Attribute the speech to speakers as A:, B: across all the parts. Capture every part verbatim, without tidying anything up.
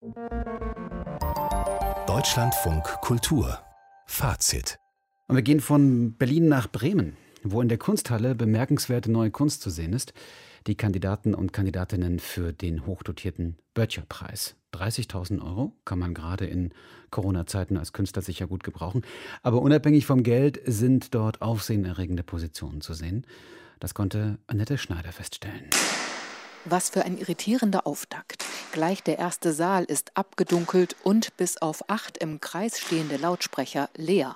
A: Deutschlandfunk Kultur Fazit.
B: Und wir gehen von Berlin nach Bremen, wo in der Kunsthalle bemerkenswerte neue Kunst zu sehen ist. Die Kandidaten und Kandidatinnen für den hochdotierten Böttcher-Preis. dreißigtausend Euro kann man gerade in Corona-Zeiten als Künstler sicher gut gebrauchen. Aber unabhängig vom Geld sind dort aufsehenerregende Positionen zu sehen. Das konnte Annette Schneider feststellen.
C: Was für ein irritierender Auftakt. Gleich der erste Saal ist abgedunkelt und bis auf acht im Kreis stehende Lautsprecher leer.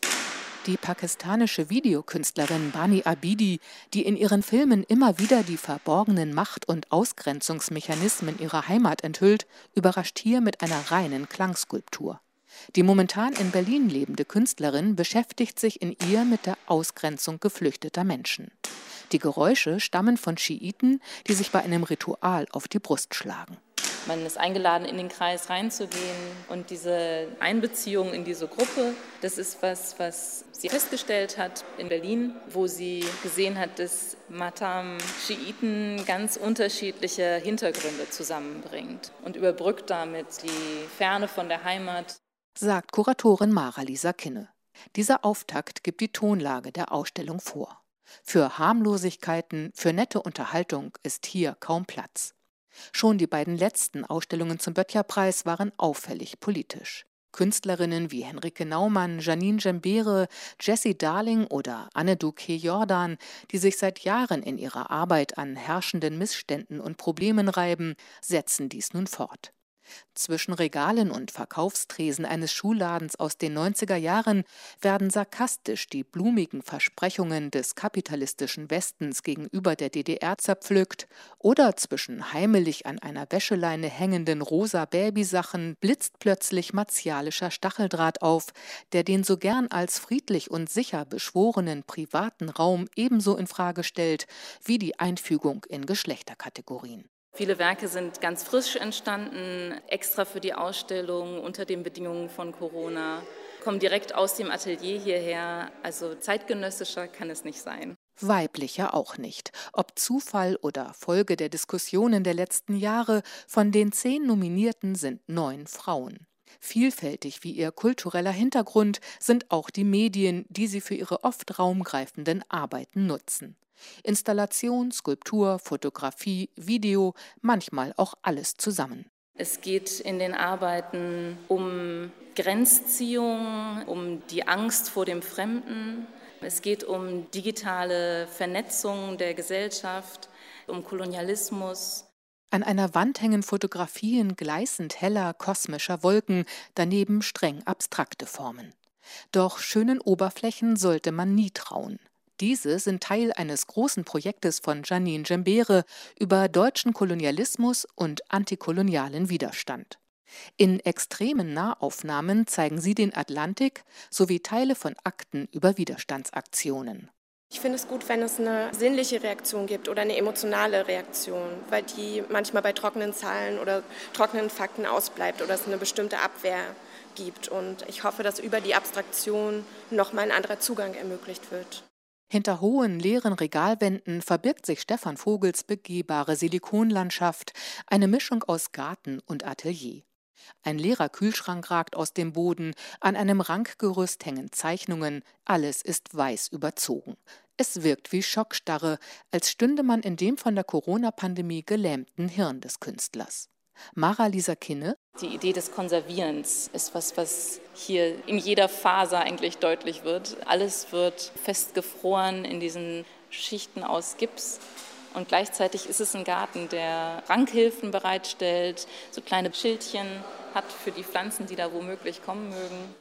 C: Die pakistanische Videokünstlerin Bani Abidi, die in ihren Filmen immer wieder die verborgenen Macht- und Ausgrenzungsmechanismen ihrer Heimat enthüllt, überrascht hier mit einer reinen Klangskulptur. Die momentan in Berlin lebende Künstlerin beschäftigt sich in ihr mit der Ausgrenzung geflüchteter Menschen. Die Geräusche stammen von Schiiten, die sich bei einem Ritual auf die Brust schlagen.
D: Man ist eingeladen, in den Kreis reinzugehen, und diese Einbeziehung in diese Gruppe, das ist was, was sie festgestellt hat in Berlin, wo sie gesehen hat, dass Matam Schiiten ganz unterschiedliche Hintergründe zusammenbringt und überbrückt damit die Ferne von der Heimat.
C: Sagt Kuratorin Mara-Lisa Kinne. Dieser Auftakt gibt die Tonlage der Ausstellung vor. Für Harmlosigkeiten, für nette Unterhaltung ist hier kaum Platz. Schon die beiden letzten Ausstellungen zum Böttcher-Preis waren auffällig politisch. Künstlerinnen wie Henrike Naumann, Janine Jembere, Jessie Darling oder Anedou K-Jordan, die sich seit Jahren in ihrer Arbeit an herrschenden Missständen und Problemen reiben, setzen dies nun fort. Zwischen Regalen und Verkaufstresen eines Schuhladens aus den neunziger Jahren werden sarkastisch die blumigen Versprechungen des kapitalistischen Westens gegenüber der D D R zerpflückt, oder zwischen heimelig an einer Wäscheleine hängenden rosa Babysachen blitzt plötzlich martialischer Stacheldraht auf, der den so gern als friedlich und sicher beschworenen privaten Raum ebenso in Frage stellt wie die Einfügung in Geschlechterkategorien.
D: Viele Werke sind ganz frisch entstanden, extra für die Ausstellung, unter den Bedingungen von Corona, kommen direkt aus dem Atelier hierher. Also zeitgenössischer kann es nicht sein.
C: Weiblicher auch nicht. Ob Zufall oder Folge der Diskussionen der letzten Jahre, von den zehn Nominierten sind neun Frauen. Vielfältig wie ihr kultureller Hintergrund sind auch die Medien, die sie für ihre oft raumgreifenden Arbeiten nutzen. Installation, Skulptur, Fotografie, Video, manchmal auch alles zusammen.
D: Es geht in den Arbeiten um Grenzziehung, um die Angst vor dem Fremden. Es geht um digitale Vernetzung der Gesellschaft, um Kolonialismus.
C: An einer Wand hängen Fotografien gleißend heller, kosmischer Wolken, daneben streng abstrakte Formen. Doch schönen Oberflächen sollte man nie trauen. Diese sind Teil eines großen Projektes von Janine Jembere über deutschen Kolonialismus und antikolonialen Widerstand. In extremen Nahaufnahmen zeigen sie den Atlantik sowie Teile von Akten über Widerstandsaktionen.
E: Ich finde es gut, wenn es eine sinnliche Reaktion gibt oder eine emotionale Reaktion, weil die manchmal bei trockenen Zahlen oder trockenen Fakten ausbleibt oder es eine bestimmte Abwehr gibt. Und ich hoffe, dass über die Abstraktion nochmal ein anderer Zugang ermöglicht wird.
C: Hinter hohen, leeren Regalwänden verbirgt sich Stefan Vogels begehbare Silikonlandschaft, eine Mischung aus Garten und Atelier. Ein leerer Kühlschrank ragt aus dem Boden, an einem Rankgerüst hängen Zeichnungen, alles ist weiß überzogen. Es wirkt wie Schockstarre, als stünde man in dem von der Corona-Pandemie gelähmten Hirn des Künstlers. Mara-Lisa Kinne.
D: Die Idee des Konservierens ist was, was hier in jeder Faser eigentlich deutlich wird. Alles wird festgefroren in diesen Schichten aus Gips. Und gleichzeitig ist es ein Garten, der Rankhilfen bereitstellt, so kleine Schildchen hat für die Pflanzen, die da womöglich kommen mögen.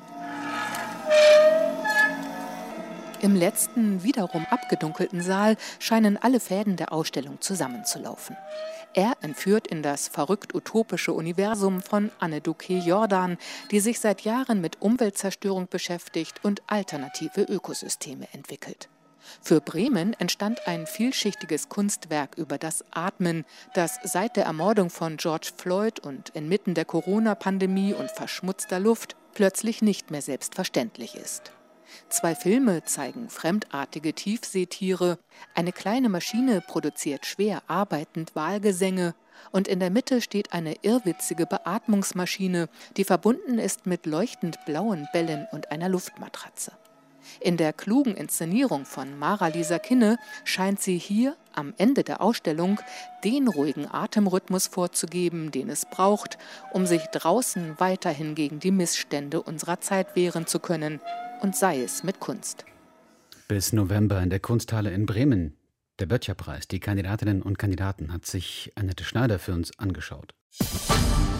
C: Im letzten, wiederum abgedunkelten Saal scheinen alle Fäden der Ausstellung zusammenzulaufen. Er entführt in das verrückt-utopische Universum von Anedou K-Jordan, die sich seit Jahren mit Umweltzerstörung beschäftigt und alternative Ökosysteme entwickelt. Für Bremen entstand ein vielschichtiges Kunstwerk über das Atmen, das seit der Ermordung von George Floyd und inmitten der Corona-Pandemie und verschmutzter Luft plötzlich nicht mehr selbstverständlich ist. Zwei Filme zeigen fremdartige Tiefseetiere, eine kleine Maschine produziert schwer arbeitend Walgesänge Und in der Mitte steht eine irrwitzige Beatmungsmaschine, die verbunden ist mit leuchtend blauen Bällen und einer Luftmatratze. In der klugen Inszenierung von Mara-Lisa Kinne scheint sie hier am Ende der Ausstellung den ruhigen Atemrhythmus vorzugeben, den es braucht, um sich draußen weiterhin gegen die Missstände unserer Zeit wehren zu können, und sei es mit Kunst.
B: Bis November in der Kunsthalle in Bremen. Der Böttcher-Preis. Die Kandidatinnen und Kandidaten hat sich Annette Schneider für uns angeschaut.